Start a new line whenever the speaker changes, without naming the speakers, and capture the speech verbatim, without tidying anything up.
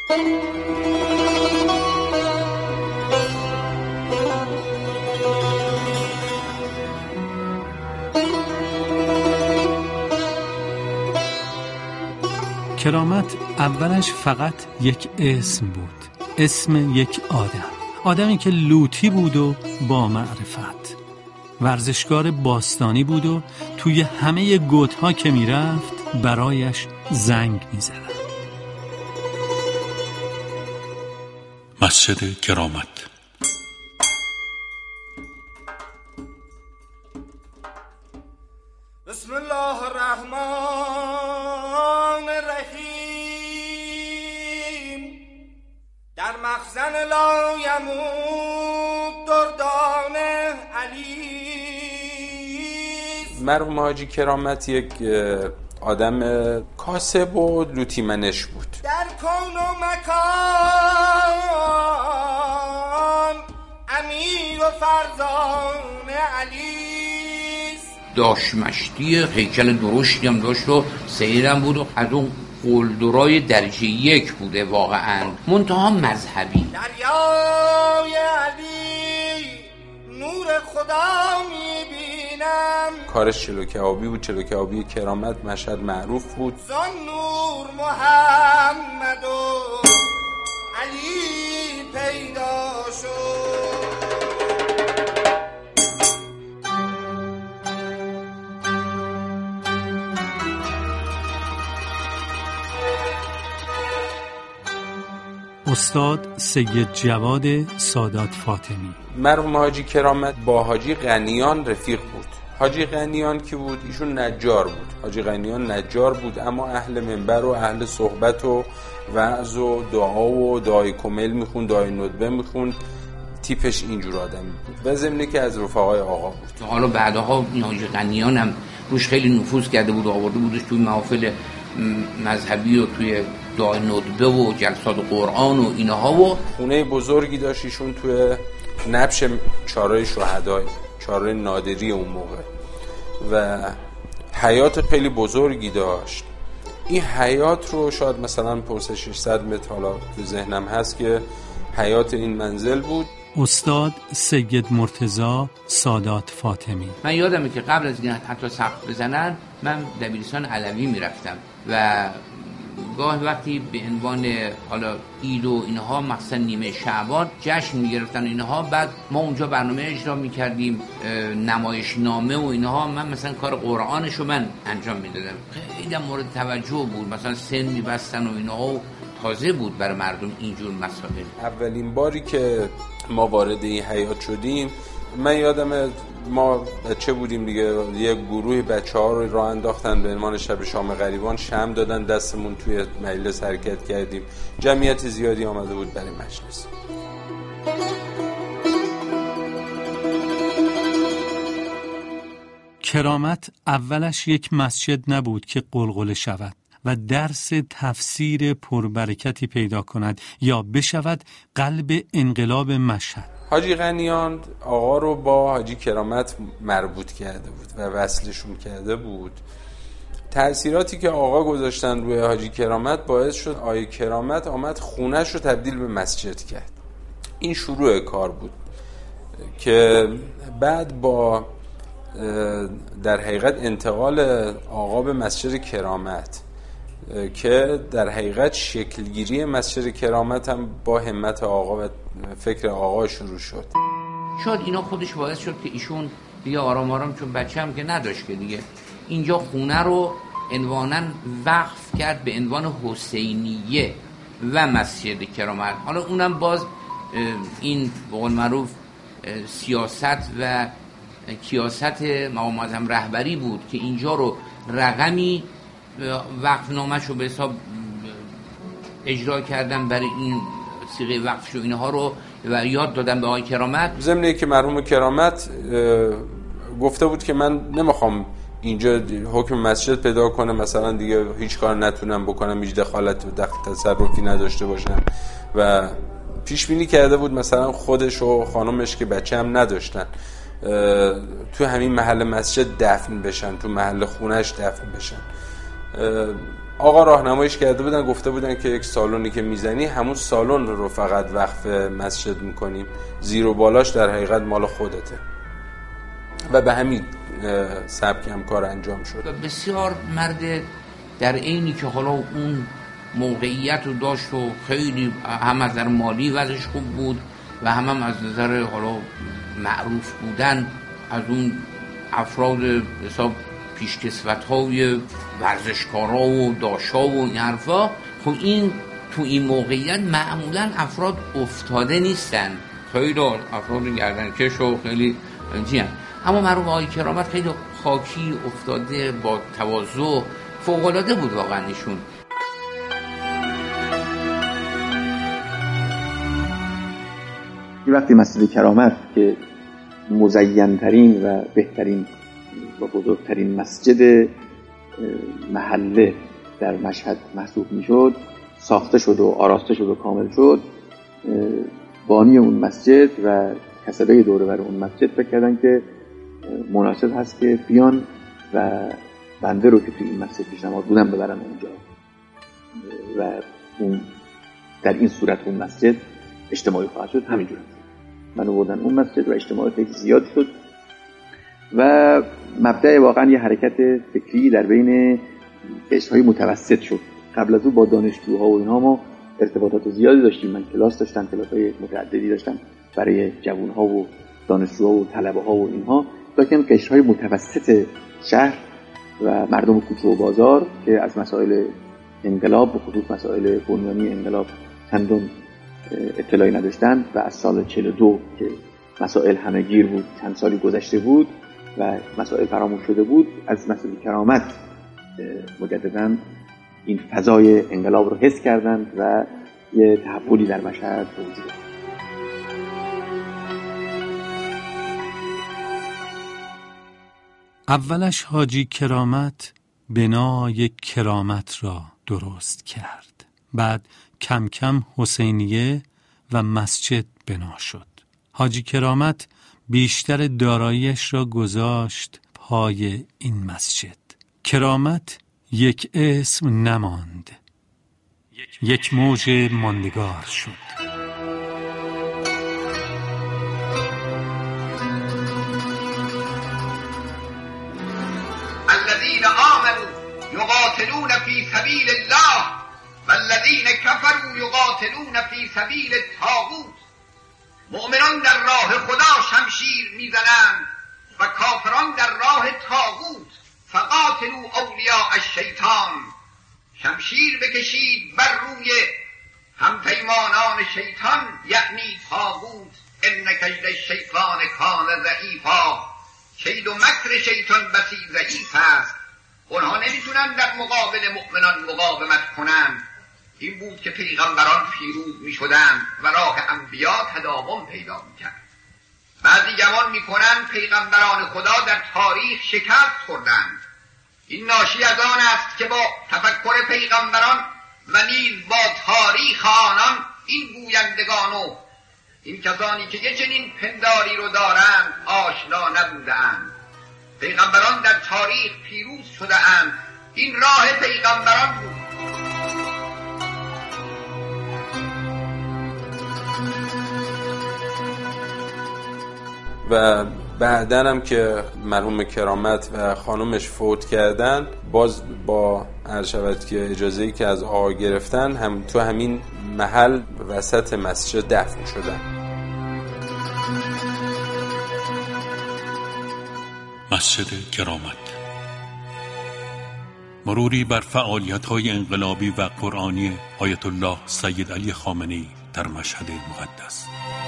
کرامت اولش فقط یک اسم بود، اسم یک آدم، آدمی که لوطی بود و با معرفت، ورزشکار باستانی بود و توی همه گوت‌ها که میرفت برایش زنگ میزدن.
مسجد کرامت.
بسم الله الرحمن الرحیم. در مخزن لایموت دردان علی.
مرحوم حاجی کرامت یک آدم کاسب و لوطی منش بود.
در کون و مکان امیر و فرزان علی.
داشت مشتی هیکل درشتی هم داشت و سیرم بود و از اون قلدرای درجه یک بوده واقعا، منتها مذهبی.
دریای علی نور خدا میبینم.
کارش چلو کبابی بود. چلو کبابی کرامت مشهد معروف بود.
زان نور محمد و علی پیدا شد.
استاد سید جواد سادات فاطمی.
مرحوم حاجی کرامت با حاجی غنیان رفیق بود. حاجی غنیان کی بود؟ ایشون نجار بود. حاجی غنیان نجار بود، اما اهل منبر و اهل صحبت و وعظ و دعا و دعای کمیل میخوند، دعای ندبه میخوند. تیپش اینجور آدمی بود و ضمن که از رفقای آقا بود.
حالا بعدها حاجی غنیان هم روش خیلی نفوذ کرده بود، آورده بودش توی محافل مذهبی و توی دعای ندبه و جلسات قرآن و اینها. و
خونه بزرگی داشت ایشون توی نبش چهارراه شهدای، چهارراه نادری اون موقع، و حیات خیلی بزرگی داشت. این حیات رو شاید مثلا پوست ششصد متر حالا تو ذهنم هست که حیات این منزل بود.
استاد سید مرتضی سادات فاطمی.
من یادمه که قبل از این حتی سقف بزنن من دبیرستان علوی میرفتم و گاه وقتی به عنوان حالا عید و اینها مثلا نیمه شعبان جشن میگرفتن اینها، بعد ما اونجا برنامه اجرا میکردیم، نمایشنامه و اینها. من مثلا کار قرآنشو من انجام میدادم، خیلی مورد توجه بود، مثلا سن میبستن و اینها و تازه بود برای مردم اینجور مسائل.
اولین باری که ما وارد این حیات شدیم، من یادمه ما بچه بودیم دیگه، یک گروه بچه ها رو راه انداختن به عنوان شب شام غریبان، شمع دادن دستمون، توی مجلس حرکت کردیم. جمعیت زیادی آمده بود برای مجلس.
کرامت اولش یک مسجد نبود که قلقله شود و درس تفسیر پربرکتی پیدا کند یا بشود قلب انقلاب مشهد.
حاجی غنیان آقا رو با حاجی کرامت مربوط کرده بود و وصلشون کرده بود. تأثیراتی که آقا گذاشتن روی حاجی کرامت باعث شد آقای کرامت آمد خونش رو تبدیل به مسجد کرد. این شروع کار بود که بعد با در حقیقت انتقال آقا به مسجد کرامت، که در حقیقت شکلگیری مسجد کرامت هم با همت آقا و فکر آقا شروع شد.
شاید اینا خودش باعث شد که ایشون دیگه آرام آرام، چون بچه هم که نداشت که دیگه، اینجا خونه رو عنوانا وقف کرد به عنوان حسینیه و مسجد کرامت. حالا اونم باز این به قول معروف سیاست و کیاست مقام معظم رهبری بود که اینجا رو رقمی وقف نامش رو به حساب اجرا کردن برای این صیغه وقفش و اینها رو و یاد دادن به آقای کرامت.
ضمن که مرحوم کرامت گفته بود که من نمیخوام اینجا حکم مسجد پیدا کنه، مثلا دیگه هیچ کار نتونم بکنم، هیچ دخالت و دخل تصرفی نداشته باشم، و پیش بینی کرده بود مثلا خودش و خانمش که بچه هم نداشتن تو همین محل مسجد دفن بشن، تو محل خونش دفن بشن. آقا راهنماییش کرده بودن، گفته بودن که یک سالونی که میزنی همون سالن رو فقط وقف مسجد میکنیم، زیر و بالاش در حقیقت مال خودته و به همین سبک هم کار انجام شد.
بسیار مرد در عینی که حالا اون موقعیت رو داشت و خیلی هم از نظر مالی وضعش خوب بود و هم, هم از نظر حالا معروف بودن از اون افراد حساب پیشکسوت‌های ورزشکارا و داشا و این حرفا. خب این تو این موقعیت معمولا افراد افتاده نیستن، خیلی افراد گردنکش و خیلی جیان، اما مرحوم آقای کرامت خیلی خاکی افتاده با تواضع، فوق‌العاده بود واقعا ایشون.
وقتی مسجد کرامت که مزین‌ترین و بهترین و بزرگترین مسجد محله در مشهد محسوب میشد، ساخته شد و آراسته شد و کامل شد، بانی اون مسجد و کسبه دور و بر اون مسجد فکر کردن که مناسب هست که بیان و بنده رو که توی این مسجد پیش نماز بودن ببرن اونجا و اون در این صورت اون مسجد اجتماعی خواهد شد. همینجور منو بردن اون مسجد و اجتماعی خیلی زیاد شد و مبدأ واقعا یه حرکت فکری در بین قشرهای متوسط شد. قبل از او با دانشجوها و اینها ما ارتباطات زیادی داشتیم، من کلاس داشتم، کلاس‌های متعددی داشتم برای جوان‌ها و دانشجوها و طلبه‌ها و اینها، لکن قشرهای متوسط شهر و مردم کوچه و بازار که از مسائل انقلاب و خصوص مسائل بنیانی انقلاب چندان اطلاعی نداشتند و از سال چهل و دو که مسائل همه گیر بود، چند سالی گذشته بود و مسائل فراموش شده بود، از مسجد کرامت مجدداً این فضای انقلاب رو حس کردند و یه تحولی در مشهد وجود داشت.
اولش حاجی کرامت بنای کرامت را درست کرد، بعد کم کم حسینیه و مسجد بنا شد. حاجی کرامت بیشتر داراییش را گذاشت پای این مسجد. کرامت یک اسم نماند، یک موج ماندگار شد.
الذين آمنوا يقاتلون في سبيل الله والذين كفروا يقاتلون في سبيل الطاغوت. مؤمنان در راه خدا شمشیر میزنند و کافران در راه طاغوت. فقاتلوا اولیاء الشیطان، شمشیر بکشید بر روی همپیمانان شیطان، یعنی طاغوت. ان کید الشیطان کان ضعیفا، کید و مکر شیطان بسی ضعیف است، اونها نمیتونن در مقابل مؤمنان مقاومت کنند. این بود که پیغمبران پیروز میشدند و راه انبیا تداوم پیدا میکرد. بعضی گمان میکنن پیغمبران خدا در تاریخ شکست خوردند. این ناشی از آن است که با تفکر پیغمبران و نیز با تاریخ آنان این گویندگان و این کسانی که یه چنین پنداری رو دارند آشنا نبودند. پیغمبران در تاریخ پیروز شده اند، این راه پیغمبران بود.
و بعدن هم که مرحوم کرامت و خانمش فوت کردن، باز با هر شود که اجازه‌ای که از آقا گرفتن هم تو همین محل وسط مسجد دفن شدن.
مسجد کرامت، مروری بر فعالیت‌های انقلابی و قرآنی آیت الله سید علی خامنه‌ای در مشهد مقدس.